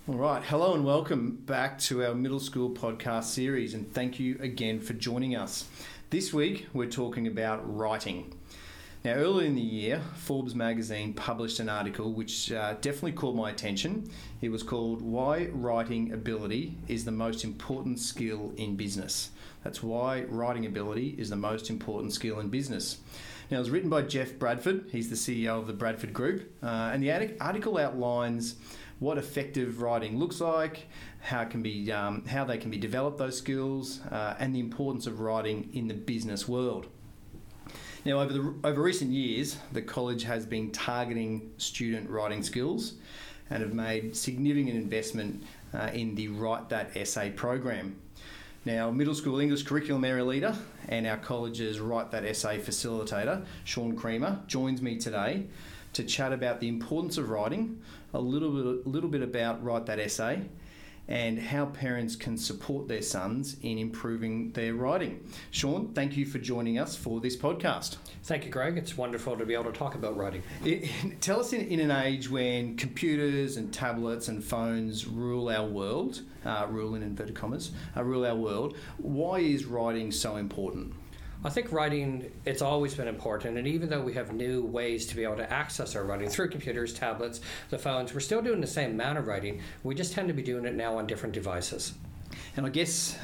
All right, hello and welcome back to our middle school podcast series, and thank you again for joining us. This week we're talking about writing. Now, earlier in the year, Forbes magazine published an article which definitely caught my attention. It was called Why Writing Ability is the Most Important Skill in Business. That's why writing ability is the most important skill in business. Now, it was written by Jeff Bradford. He's the CEO of the Bradford Group, and the article outlines what effective writing looks like, how they can be developed, those skills, and the importance of writing in the business world. Now, over recent years, the college has been targeting student writing skills and have made significant investment in the Write That Essay program. Now, middle school English curriculum area leader and our college's Write That Essay facilitator, Sean Creamer, joins me today to chat about the importance of writing, a little bit about Write That Essay, and how parents can support their sons in improving their writing. Sean, thank you for joining us for this podcast. Thank you, Greg. It's wonderful to be able to talk about writing. Tell us, in an age when computers and tablets and phones rule our world, rule in inverted commas, rule our world, why is writing so important? I think writing, it's always been important, and even though we have new ways to be able to access our writing through computers, tablets, the phones, we're still doing the same amount of writing. We just tend to be doing it now on different devices. And I guess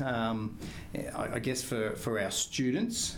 for our students,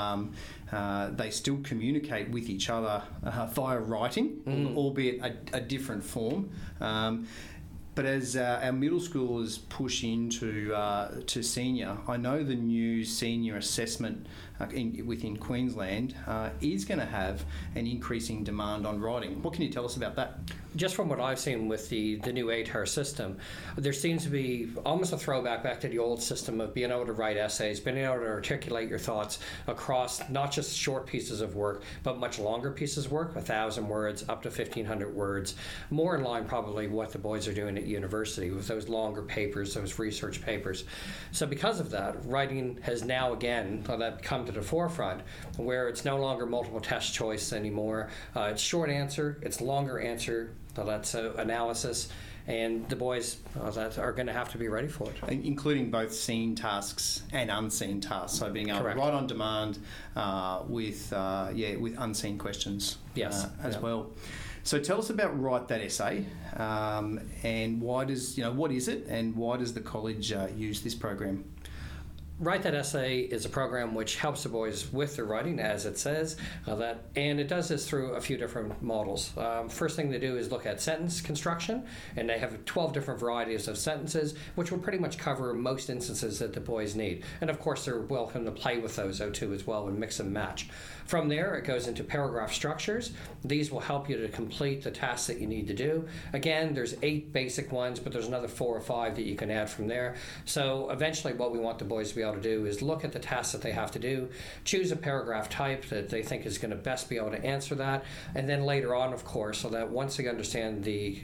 they still communicate with each other via writing, albeit a different form. But as our middle schoolers push into to senior, I know the new senior assessment within Queensland is going to have an increasing demand on writing. What can you tell us about that? Just from what I've seen with the new ATAR system, there seems to be almost a throwback back to the old system of being able to write essays, being able to articulate your thoughts across not just short pieces of work, but much longer pieces of work, 1,000 words, up to 1,500 words, more in line probably what the boys are doing at university with those longer papers, those research papers. So because of that, writing has now again come to the forefront, where it's no longer multiple test choice anymore. It's short answer, it's longer answer. So that's analysis, and the boys that are going to have to be ready for it. Including both seen tasks and unseen tasks, so being able Correct. to write on demand with unseen questions as well. So tell us about Write That Essay, and what is it, and why does the college use this program? Write That Essay is a program which helps the boys with their writing, as it says, and it does this through a few different models. First thing they do is look at sentence construction, and they have 12 different varieties of sentences, which will pretty much cover most instances that the boys need. And of course, they're welcome to play with those too as well and mix and match. From there, it goes into paragraph structures. These will help you to complete the tasks that you need to do. Again, there's 8 basic ones, but there's another 4 or 5 that you can add from there. So eventually what we want the boys to be able to do is look at the tasks that they have to do, choose a paragraph type that they think is going to best be able to answer that, and then later on, of course, so that once they understand the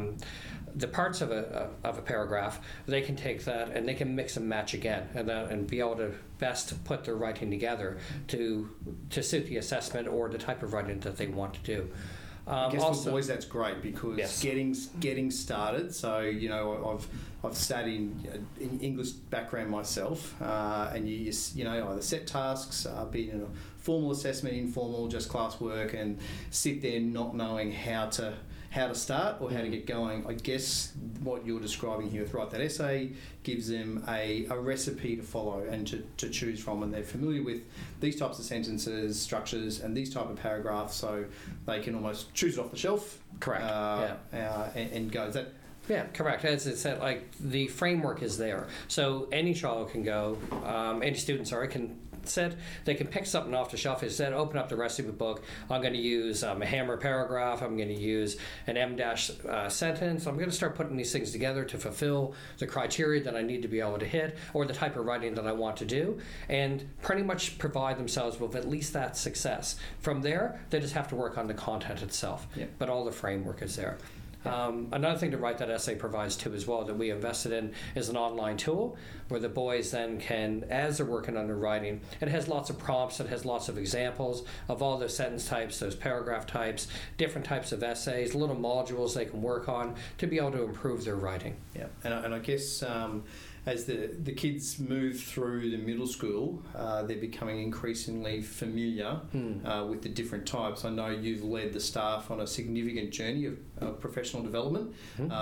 parts of a paragraph, they can take that and they can mix and match again, and be able to best put their writing together to suit the assessment or the type of writing that they want to do. I guess also, for boys that's great because yes. getting started. So I've sat in English background myself, and you either set tasks, be it in a formal assessment, informal, just classwork, and sit there not knowing how to start or how to get going. I guess what you're describing here with Write That Essay gives them a recipe to follow and to choose from, and they're familiar with these types of sentences, structures, and these type of paragraphs, so they can almost choose it off the shelf. Correct. And go. Is that? Yeah, correct. As it said, the framework is there, so any child can go, any student, can said they can pick something off the shelf. Instead, open up the recipe book. I'm going to use a hammer paragraph. I'm going to use an M-dash sentence. I'm going to start putting these things together to fulfill the criteria that I need to be able to hit, or the type of writing that I want to do, and pretty much provide themselves with at least that success. From there, they just have to work on the content itself. Yeah. But all the framework is there. Another thing to write that essay provides too as well that we invested in is an online tool where the boys then can, as they're working on their writing, it has lots of prompts, it has lots of examples of all those sentence types, those paragraph types, different types of essays, little modules they can work on to be able to improve their writing. Yeah, and I guess as the kids move through the middle school, they're becoming increasingly familiar with the different types. I know you've led the staff on a significant journey of professional development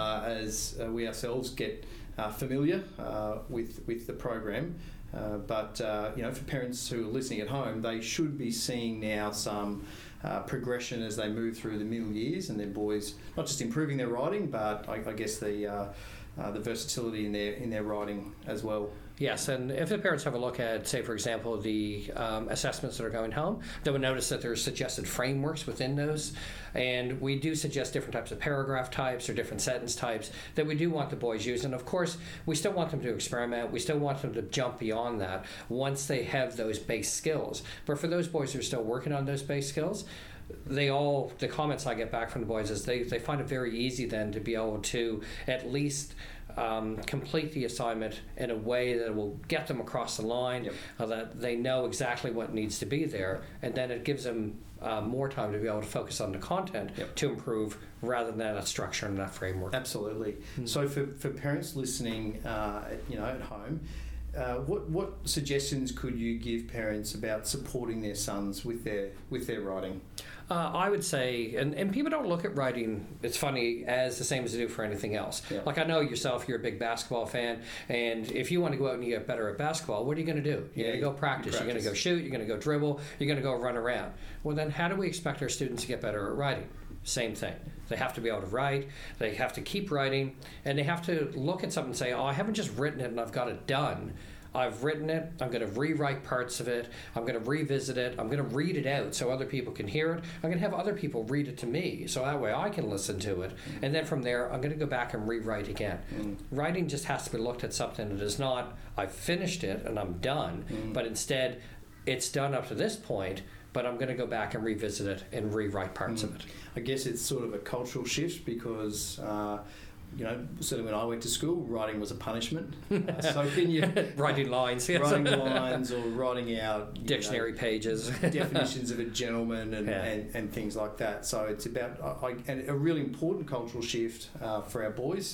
as we ourselves get familiar with the program. But for parents who are listening at home, they should be seeing now some progression as they move through the middle years, and their boys not just improving their writing, but I guess the versatility in their writing as well. Yes, and if the parents have a look at, say, for example, the assessments that are going home, they would notice that there's suggested frameworks within those, and we do suggest different types of paragraph types or different sentence types that we do want the boys using. Of course, we still want them to experiment. We still want them to jump beyond that once they have those base skills. But for those boys who are still working on those base skills, the comments I get back from the boys is they find it very easy then to be able to at least complete the assignment in a way that will get them across the line, that they know exactly what needs to be there, and then it gives them more time to be able to focus on the content to improve rather than that structure and that framework. Absolutely. So for parents listening, at home, what suggestions could you give parents about supporting their sons with their writing? I would say, and people don't look at writing, it's funny, as the same as they do for anything else. Yeah. Like I know yourself, you're a big basketball fan, and if you want to go out and you get better at basketball, what are you going to do? You're going to go practice. You're going to go shoot. You're going to go dribble. You're going to go run around. Well, then how do we expect our students to get better at writing? Same thing. They have to be able to write. They have to keep writing, and they have to look at something and say, oh, I haven't just written it and I've got it done. I've written it, I'm going to rewrite parts of it, I'm going to revisit it, I'm going to read it out so other people can hear it, I'm going to have other people read it to me so that way I can listen to it, and then from there I'm going to go back and rewrite again. Writing just has to be looked at something that is not, I've finished it and I'm done, but instead it's done up to this point, but I'm going to go back and revisit it and rewrite parts of it. I guess it's sort of a cultural shift because certainly when I went to school, writing was a punishment. So can you... writing lines. Yes. Writing lines or writing out... Dictionary pages. definitions of a gentleman and things like that. So it's about a really important cultural shift for our boys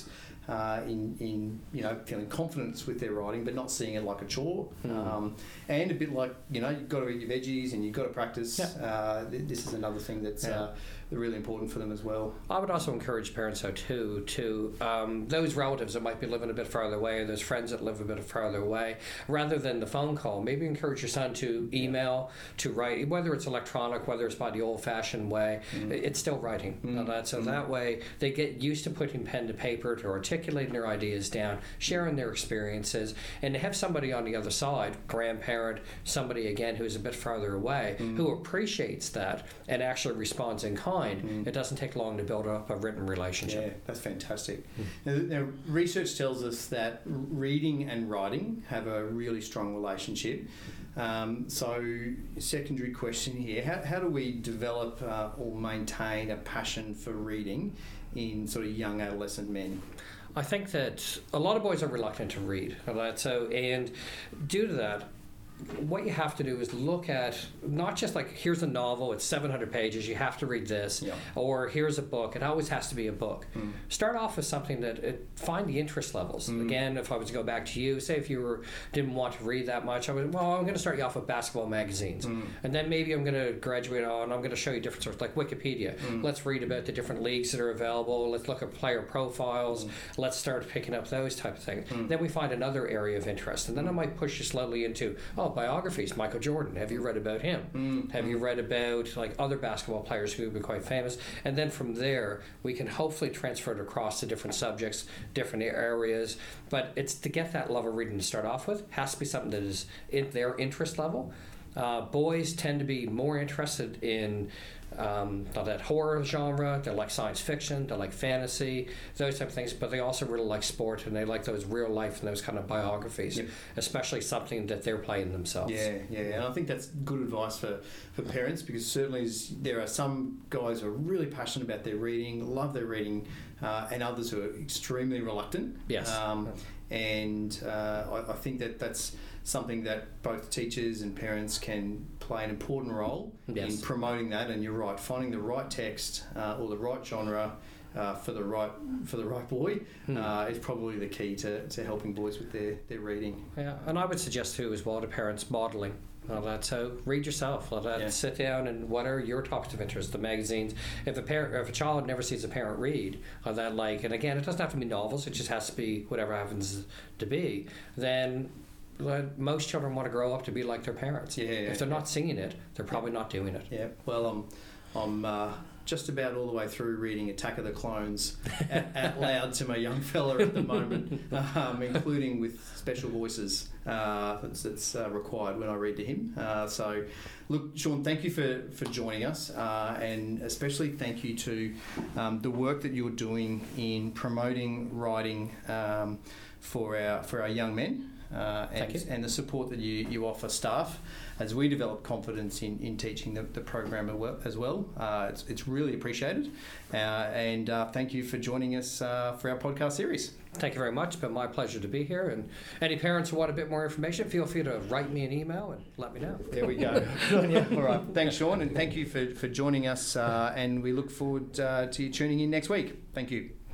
in feeling confidence with their writing, but not seeing it like a chore. And a bit like, you've got to eat your veggies and you've got to practice. This is another thing that's... really important for them as well. I would also encourage parents, though, too, to those relatives that might be living a bit farther away, or those friends that live a bit farther away, rather than the phone call, maybe encourage your son to email, to write, whether it's electronic, whether it's by the old-fashioned way, it's still writing. That way they get used to putting pen to paper, to articulating their ideas down, sharing their experiences, and to have somebody on the other side, grandparent, somebody, again, who's a bit farther away, who appreciates that and actually responds in kind. It doesn't take long to build up a written relationship. Yeah, that's fantastic. Now, research tells us that reading and writing have a really strong relationship. So, secondary question here, how do we develop or maintain a passion for reading in sort of young adolescent men? I think that a lot of boys are reluctant to read. And due to that, what you have to do is look at not just like, here's a novel, it's 700 pages, you have to read this, or here's a book, it always has to be a book. Start off with something that find the interest levels. Again, if I was to go back to you, say if you didn't want to read that much, I'm going to start you off with basketball magazines, and then maybe I'm going to graduate on, I'm going to show you different sorts, like Wikipedia. Let's read about the different leagues that are available, let's look at player profiles, let's start picking up those type of things. Then we find another area of interest, and then I might push you slowly into, biographies. Michael Jordan, have you read about him? Have you read about like other basketball players who have been quite famous? And then from there we can hopefully transfer it across to different subjects, different areas, but it's to get that love of reading to start off with, has to be something that is in their interest level. Boys tend to be more interested in that horror genre, they like science fiction, they like fantasy, those type of things, but they also really like sport and they like those real life and those kind of biographies, especially something that they're playing themselves. Yeah, and I think that's good advice for parents, because certainly there are some guys who are really passionate about their reading, love their reading, and others who are extremely reluctant. Yes. I think that's something that both teachers and parents can play an important role in promoting that. And you're right, finding the right text or the right genre for the right boy is probably the key to helping boys with their reading. Yeah, and I would suggest too as well to parents modelling. So read yourself. Sit down and what are your topics of interest? The magazines. If a child never sees a parent read, and again, it doesn't have to be novels. It just has to be whatever happens to be. Then most children want to grow up to be like their parents. If they're not seeing it, they're probably not doing it. Yeah. Well, I'm just about all the way through reading Attack of the Clones out loud to my young fella at the moment, including with special voices that's required when I read to him. So, look, Sean, thank you for joining us, and especially thank you to the work that you're doing in promoting writing for our young men. And the support that you offer staff as we develop confidence in teaching the program as well. It's really appreciated. And thank you for joining us for our podcast series. Thank you very much. It's been my pleasure to be here. And any parents who want a bit more information, feel free to write me an email and let me know. There we go. All right. Thanks, Sean. And thank you for joining us. And we look forward to you tuning in next week. Thank you.